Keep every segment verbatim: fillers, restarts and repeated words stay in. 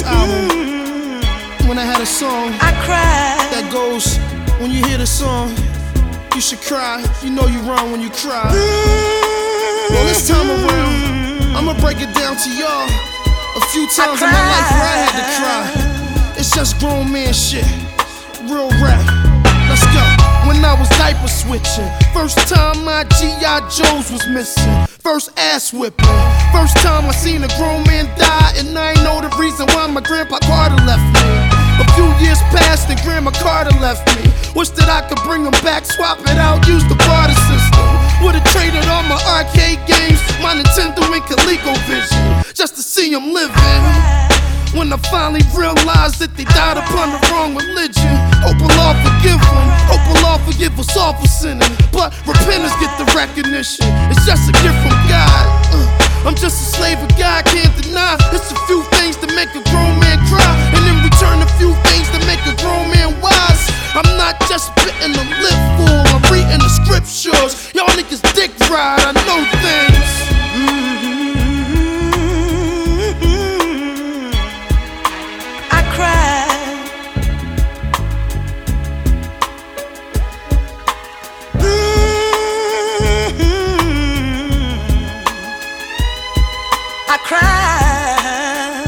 album, when I had a song I cried. that goes, when you hear the song, you should cry. You know you wrong when you cry. Well, this time around, I'ma break it down to y'all. A few times in my life where I had to cry. It's just grown man shit, real rap. Let's go. When I was diaper switching, first time my G I Joes was missing, first ass whipping, first time I seen a grown man die, and I ain't know the reason why my grandpa Carter left me. A few years passed and Grandma Carter left me. Wish that I could bring him back, swap it out, use the barter system. Would've traded all my arcade games, my Nintendo and ColecoVision, just to see him living. When I finally realized that they died upon the wrong religion, hope Allah forgive them, hope Allah forgive us all for sinning. But repentance get the recognition, it's just a gift from God. uh, I'm just a slave of God, can't deny. It's a few things to make a grown man cry, and in return a few things to make a grown man wise. I'm not just spitting a lip full, I'm reading the scriptures. Y'all niggas dick ride, I know things. I cried.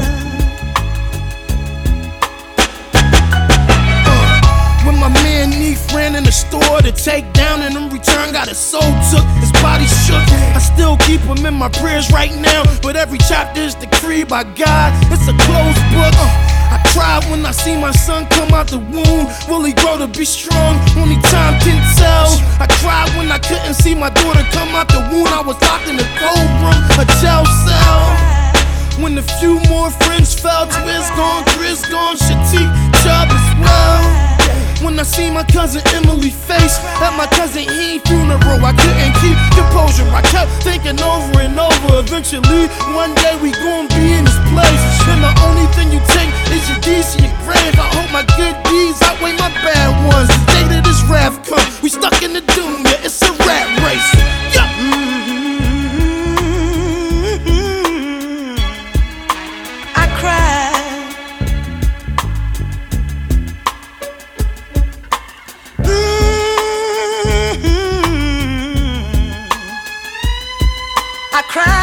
Uh, when my man Neef ran in the store to take down, and in return got his soul took, his body shook. I still keep him in my prayers right now, but every chapter is decreed by God. It's a closed book. Uh, I cried when I see my son come out the womb. Will he grow to be strong? Only time can tell. I cried when I couldn't see my daughter come out the womb. I was locked in a cold room, a jail cell. When a few more friends fell, Twiz gone, Chris gone, Shatik, Chubb as well. When I see my cousin Emily face at my cousin E funeral, I couldn't keep composure. I kept thinking over and over. Eventually, one day we gon' be in this place, and the only thing you take is your deeds and your grave. I hope my good deeds outweigh my bad ones. The day that this wrath come, we stuck in the doom, yeah, it's a rat race. Yeah. I cried. I cried.